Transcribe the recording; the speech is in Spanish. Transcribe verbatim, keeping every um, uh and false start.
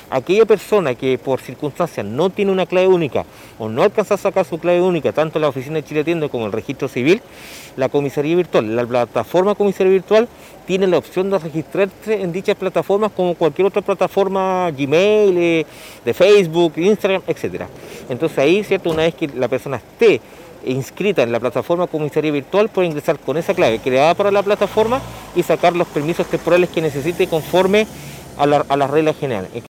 aquella persona que por circunstancias no tiene una clave única o no alcanza a sacar su clave única, tanto en la oficina de Chile Atiende como en el registro civil, la comisaría virtual, la plataforma comisaría virtual, tiene la opción de registrarse en dichas plataformas como cualquier otra plataforma, Gmail, eh, de Facebook, Instagram, etcétera. Entonces ahí, ¿cierto? Una vez que la persona esté inscrita en la plataforma comisaría virtual, puede ingresar con esa clave creada para la plataforma y sacar los permisos temporales que necesite conforme a, la, a las reglas generales.